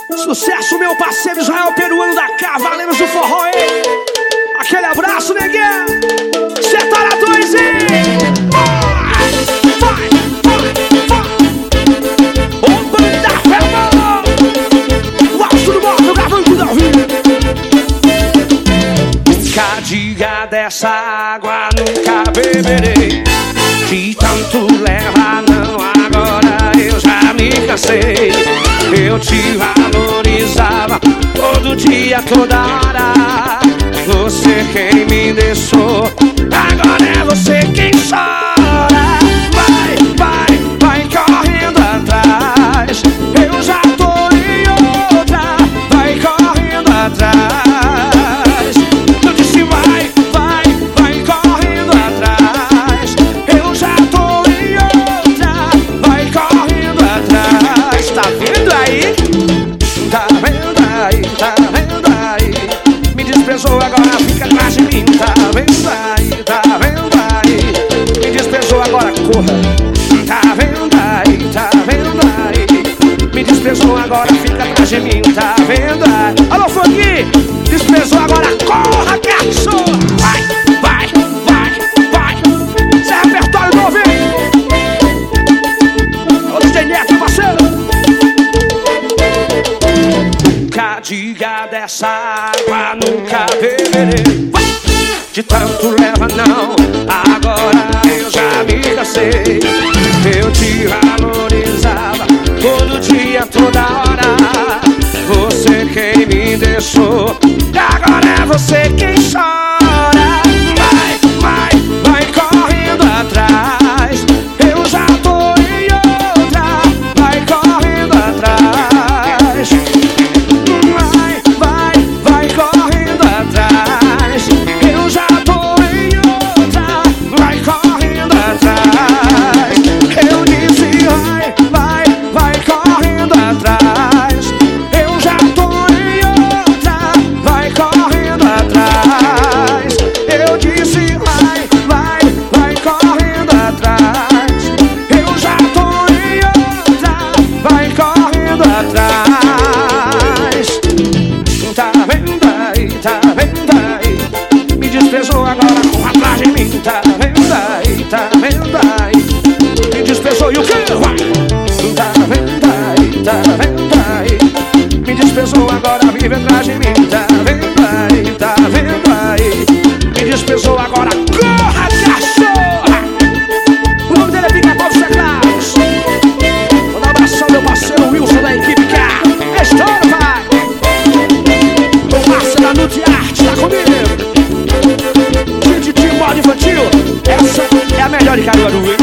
Sucesso, meu parceiro Israel Peruano da Cavaleiros do Forró, hein? Aquele abraço, neguinho. Cê tá na 2, hein? Vai! O Banda Fermão! O Astro do Morto gravando tudo ao vivo. Nunca diga dessa água, nunca beberei. De tanto leva, não, agora eu já me cansei. Eu te valorizava todo dia, toda hora. Você quem me deixou, agora é você quem chora. Vai correndo atrás. Eu já tô em outra. Vai correndo atrás. Eu disse vai correndo atrás. Eu já tô em outra. Vai correndo atrás. Tá vendo aí? Tá vendo aí? Tá vendo aí? Me desprezou, agora fica atrás de mim. Tá vendo aí? Tá vendo aí? Me desprezou, agora corra. Tá vendo aí? Tá vendo aí? Me desprezou, agora fica atrás de mim. Tá vendo aí? Alô, Funk! Desprezou, agora corra, cachorro! Vai! Esse é repertório novo, hein? Ô, DJ Neto, parceiro! Nunca diga dessa água, nunca beberei. De tanto leva não, agora eu já me cansei. Eu te valorizava todo dia, toda hora. Você quem me deixou, agora é você quem chora. Vai correndo atrás. Eu já tô em outra. Vai correndo atrás. Vai correndo atrás. Eu já tô em outra. Vai correndo atrás. Eu disse vai correndo atrás. Eu já tô em outra. Vai correndo atrás. Eu disse vai correndo atrás. Eu já tô em outra. Vai correndo atrás. Tá vendo aí? Tá vendo aí? Me desprezou, agora corra atrás de mim. Tá vendo aí? Tá vendo aí? Me desprezou e o que? Vai! Tá vendo aí? Tá vendo aí? Me desprezou, agora vive atrás de mim. Tá vendo aí? Tá vendo aí? Me desprezou, agora corra, cachorra! O nome dele é Pica-Pau dos Teclados. Vou dar um abração, meu parceiro Wilson da equipe K. É história, vai! O Marcelo Nuti Arte, tá comigo? De modo infantil, essa é a melhor de Caruaru, hein?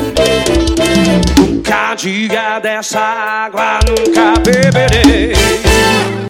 Nunca diga dessa água, nunca beberei.